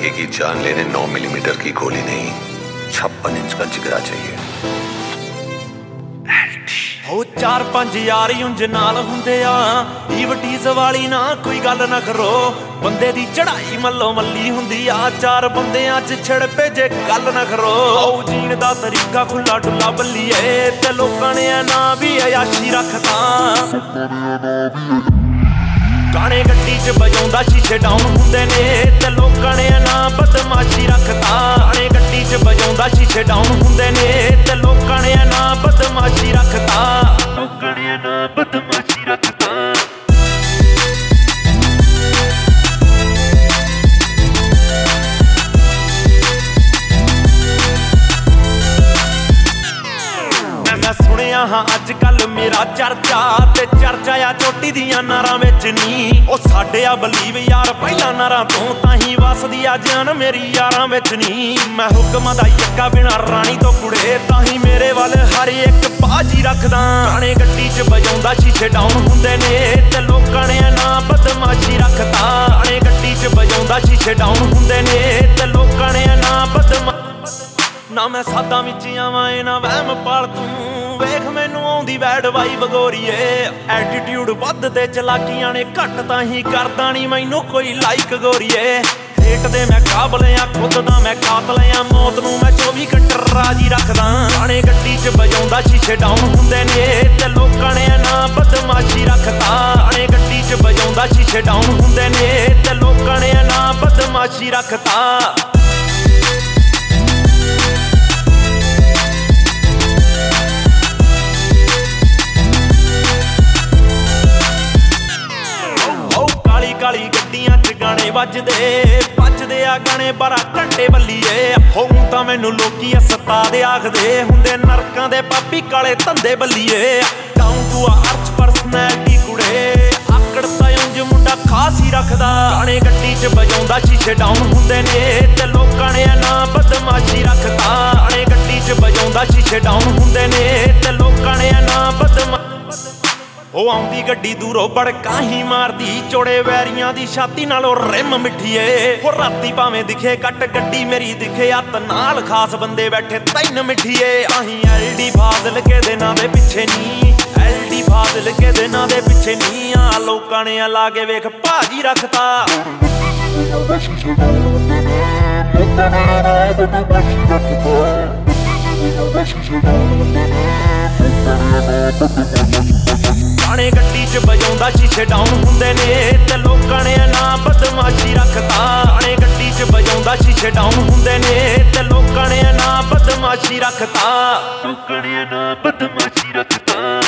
लड़की की जान लेने 9 मिलीमीटर की गोली नहीं, 56 इंच का जिगरा चाहिए। हो 4-5 यार ਉਂਝ ਨਾਲ ਹੁੰਦੇ ਆ, ਈਵਟੀਜ਼ ਵਾਲੀ ਨਾ ਕੋਈ ਗੱਲ ਨਾ ਕਰੋ। ਬੰਦੇ ਦੀ ਚੜਾਈ ਮੱਲੋ ਮੱਲੀ ਹੁੰਦੀ ਆ, 4 ਬੰਦਿਆਂ 'ਚ ਛਿੜ ਪੇ ਜੇ ਗੱਲ ਨਾ ਕਰੋ। ਆਉ ਜੀਣ ਦਾ ਤਰੀਕਾ ਖੁੱਲਾ ਡੁੱਲਾ ਬੱਲੀਏ, ਤੇ ਲੋਕਾਂ ਨੇ ਨਾ ਵੀ ਅਯਾਸ਼ੀ ਰੱਖਤਾ। ਗਾਣੇ ਗੱਡੀ 'ਚ ਵਜਾਉਂਦਾ ਸ਼ੀਸ਼ੇ ਡਾਊਨ ਹੁੰਦੇ ਨੇ, ਤੇ ਲੋਕਾਂ ਨੇ ਨਾ ਬਦਮਾਸ਼ੀ ਰੱਖਤਾ। ਗਾਣੇ ਗੱਡੀ 'ਚ ਵਜਾਉਂਦਾ ਸ਼ੀਸ਼ੇ ਡਾਊਨ ਹੁੰਦੇ ਨੇ, ਤੇ ਲੋਕਾਂ ਨੇ ਨਾ ਬਦਮਾਸ਼ੀ ਰੱਖਤਾ। ਲੋਕਾਂ ਨੇ ਨਾ ਬਦਮਾਸ਼ੀ ਰੱਖਤਾ। ਮੈਂ ਸੁਣਿਆ ਹਾਂ ਅੱਜ ਕੱਲ ਮੇਰਾ ਚਰਚਾ, ਤੇ ਚਰਚਾ ਆ ਚੋਟੀ ਦੀਆਂ ਨਾਰਾਂ ਵਿੱਚ ਨੀ। ਉਹ ਸਾਡੇ ਆ ਬਲੀਵ ਯਾਰ ਪਹਿਲਾਂ ਨਾਰਾਂ ਤੋਂ, ਤਾਂ ਹੀ ਵਸਦੀ ਆ ਜਾਨ ਮੇਰੀ ਯਾਰਾਂ ਵਿੱਚ ਨੀ। ਮੈਂ ਹੁਕਮਾਂ ਦਾ ਯੱਕਾ ਬਿਨਾ ਰਾਣੀ ਤੋਂ ਕੁੜੇ, ਤਾਂ ਹੀ ਮੇਰੇ ਵੱਲ ਹਰ ਇੱਕ ਬਾਜੀ ਰੱਖਦਾ। ਗਾਣੇ ਗੱਡੀ 'ਚ ਵਜਾਉਂਦਾ ਸ਼ੀਸ਼ੇ ਡਾਊਨ ਹੁੰਦੇ ਨੇ, ਤੇ ਲੋਕਾਂ ਨੇ ਨਾ ਬਦਮਾਸ਼ੀ ਰੱਖਤਾ। ਗਾਣੇ ਗੱਡੀ 'ਚ ਵਜਾਉਂਦਾ ਸ਼ੀਸ਼ੇ ਡਾਊਨ ਹੁੰਦੇ ਨੇ, ਤੇ ਲੋਕਾਂ ਨੇ ਨਾ ਨਾ ਮੈਂ ਸਾਦਾ ਵਿੱਚ ਆਵਾਂ ਇਹ ਨਾ ਵਹਿਮ ਪਾਲ ਤੂੰ। ਵੇਖ ਮੈਨੂੰ ਆਉਂਦੀ ਵੈਡ ਵਾਈ ਬਗੋਰੀਏ, ਐਟੀਟਿਊਡ ਵੱਧ ਤੇ ਚਲਾਕੀਆਂ ਨੇ ਘੱਟ, ਤਾਂ ਹੀ ਕਰਦਾ ਨੀ ਮੈਨੂੰ ਕੋਈ ਲਾਈਕ ਗੋਰੀਏ। ਹੇਟ ਦੇ ਮੈਂ ਕਾਬਲ ਆ, ਖੁਦ ਦਾ ਮੈਂ ਕਾਤਲ ਆ, ਮੌਤ ਨੂੰ ਮੈਂ 24 ਘੰਟੇ ਰਾਜੀ ਰੱਖਦਾ। ਗਾਣੇ ਗੱਡੀ 'ਚ ਵਜਾਉਂਦਾ ਸ਼ੀਸ਼ੇ ਡਾਊਨ ਹੁੰਦੇ ਨੇ, ਤੇ ਲੋਕਾਂ ਨੇ ਨਾ ਬਦਮਾਸ਼ੀ ਰੱਖਤਾ। ਗਾਣੇ ਗੱਡੀ 'ਚ ਵਜਾਉਂਦਾ ਸ਼ੀਸ਼ੇ ਡਾਊਨ ਹੁੰਦੇ ਨੇ, ਤੇ ਲੋਕਾਂ ਨੇ ਨਾ ਬਦਮਾਸ਼ੀ ਰੱਖਤਾ। ਕਾਲੀ ਗੱਡੀਆਂ 'ਚ ਗਾਣੇ ਵੱਜਦੇ ਆ ਗਾਣੇ 12 ਘੰਟੇ ਬੱਲੀਏ। ਹੋਊ ਤਾਂ ਮੈਨੂੰ ਲੋਕੀ ਉਸਤਾਦ ਆਖਦੇ ਹੁੰਦੇ, ਨਰਕਾਂ ਦੇ ਪਾਪੀ ਕਾਲੇ ਧੰਦੇ ਬੱਲੀਏ। ਡਾਊਨ ਟੂ ਅਰਥ ਪਰਸਨੈਲਿਟੀ ਕੁੜੇ, ਆਕੜ ਤਾਂ ਉਂਝ ਮੁੰਡਾ ਖਾਸ ਹੀ ਰੱਖਦਾ। ਗਾਣੇ ਗੱਡੀ 'ਚ ਵਜਾਉਂਦਾ ਸ਼ੀਸ਼ੇ ਡਾਊਨ ਹੁੰਦੇ ਨੇ, ਤੇ ਲੋਕਾਂ ਨੇ ਨਾ ਬਦਮਾਸ਼ੀ ਰੱਖਤਾ। ਗਾਣੇ ਗੱਡੀ 'ਚ ਵਜਾਉਂਦਾ ਸ਼ੀਸ਼ੇ ਡਾਊਨ ਹੁੰਦੇ ਨੇ, ਤੇ ਲੋਕਾਂ ਨੇ ਨਾ ਉਹ ਆਉਂਦੀ ਗੱਡੀ ਦੂਰੋਂ ਬੜਕਾਂ ਹੀ ਮਾਰਦੀ, ਚੋੜੇ ਵੈਰੀਆਂ ਦੀ ਛਾਤੀ ਨਾਲੋਂ ਰਿਮ ਮਿੱਠੀਏ। ਹੋ ਰਾਤੀ ਭਾਵੇਂ ਦਿਖੇ ਕੱਟ ਗੱਡੀ ਮੇਰੀ ਦਿਖੇ ਹੱਥ ਨਾਲ, ਖਾਸ ਬੰਦੇ ਬੈਠੇ ਤੈਨ ਮਿੱਠੀਏ। ਆਹੀਂ ਐਲਡੀ ਫਾਜ਼ਲ ਕੇ ਦੇ ਨਾਂ ਦੇ ਪਿੱਛੇ ਨੀ, ਐਲਡੀ ਫਾਜ਼ਲ ਕੇ ਦੇ ਨਾਂ ਦੇ ਪਿੱਛੇ ਨੀ। ਆ ਲੋਕਾਂ ਨੇ ਲਾ ਕੇ ਵੇਖ ਭਾਜੀ ਰੱਖਤਾ। ਗਾਣੇ ਗੱਡੀ 'ਚ ਵਜਾਉਂਦਾ ਸ਼ੀਸ਼ੇ ਡਾਊਨ ਹੁੰਦੇ ਨੇ, ਤੇ ਲੋਕਾਂ ਨੇ ਨਾ ਬਦਮਾਸ਼ੀ ਰੱਖਤਾ। ਗਾਣੇ ਗੱਡੀ 'ਚ ਵਜਾਉਂਦਾ ਸ਼ੀਸ਼ੇ ਡਾਊਨ ਹੁੰਦੇ ਨੇ, ਤੇ ਲੋਕਾਂ ਨੇ ਨਾ ਬਦਮਾਸ਼ੀ ਰੱਖਤਾ। ਲੋਕਾਂ ਨੇ ਨਾ ਬਦਮਾਸ਼ੀ ਰੱਖਤਾ।